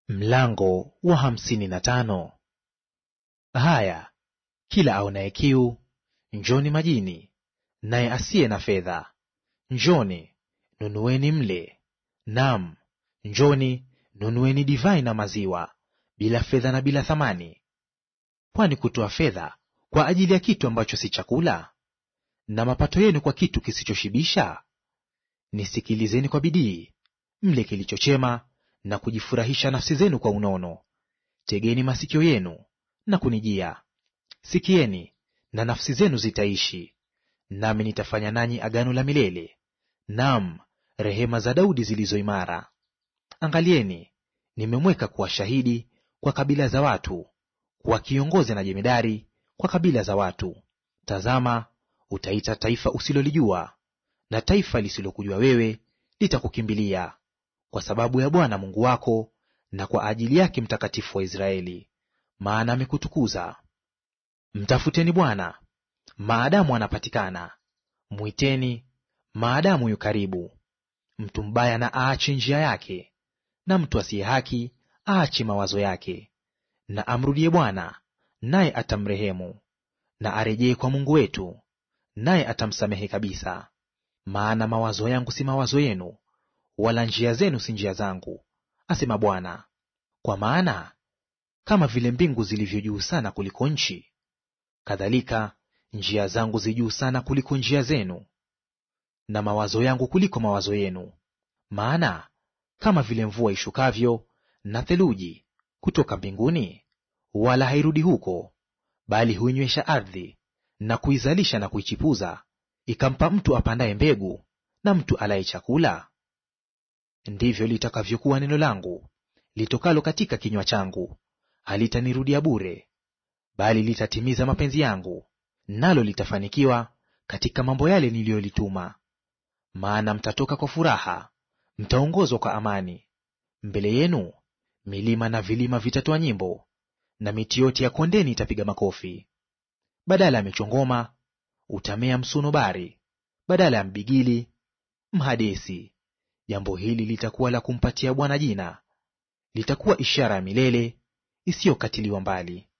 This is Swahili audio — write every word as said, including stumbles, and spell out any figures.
Mlango wa hamsini na tano. Haya, kila aonaye kiu, njoni majini; naye asiye na fedha, njoni nunueni mle; naam, njoni nunueni divai na maziwa, bila fedha na bila thamani. Kwani kutoa fedha kwa ajili ya kitu ambacho si chakula, na mapato yenu kwa kitu kisichoshibisha? Nisikilizeni kwa bidii, mle kilicho chema, na kujifurahisha nafsi zenu kwa unono. Tegeni masikio yenu na kunijia; sikieni, na nafsi zenu zitaishi. Nami nitafanya nanyi agano la milele, naam, rehema za Daudi zilizo imara. Angalieni, nimemweka kuwa shahidi kwa kabila za watu, kuwa kiongozi na jemedari kwa kabila za watu. Tazama, utaita taifa usilolijua, na taifa lisilokujua wewe litakukimbilia, kwa sababu ya Bwana Mungu wako, na kwa ajili yake Mtakatifu wa Israeli, maana amekutukuza. Mtafuteni Bwana maadamu anapatikana, mwiteni maadamu yu karibu. Mtu mbaya na aache njia yake, na mtu asiye haki aache mawazo yake. Na amrudie Bwana, naye atamrehemu; na arejee kwa Mungu wetu, naye atamsamehe kabisa. Maana mawazo yangu si mawazo yenu, wala njia zenu si njia zangu, asema Bwana. Kwa maana kama vile mbingu zilivyo juu sana kuliko nchi, kadhalika njia zangu zi juu sana kuliko njia zenu, na mawazo yangu kuliko mawazo yenu. Maana kama vile mvua ishukavyo na theluji kutoka mbinguni, wala hairudi huko, bali huinywesha ardhi na kuizalisha na kuichipuza, ikampa mtu apandaye mbegu na mtu alaye chakula, ndivyo litakavyokuwa neno langu litokalo katika kinywa changu; halitanirudia bure, bali litatimiza mapenzi yangu, nalo litafanikiwa katika mambo yale niliyolituma. Maana mtatoka kwa furaha, mtaongozwa kwa amani. Mbele yenu milima na vilima vitatoa nyimbo, na miti yote ya kondeni itapiga makofi. Badala ya michongoma utamea msunobari, badala ya mbigili mhadesi. Jambo hili litakuwa la kumpatia Bwana jina, litakuwa ishara ya milele isiyokatiliwa mbali.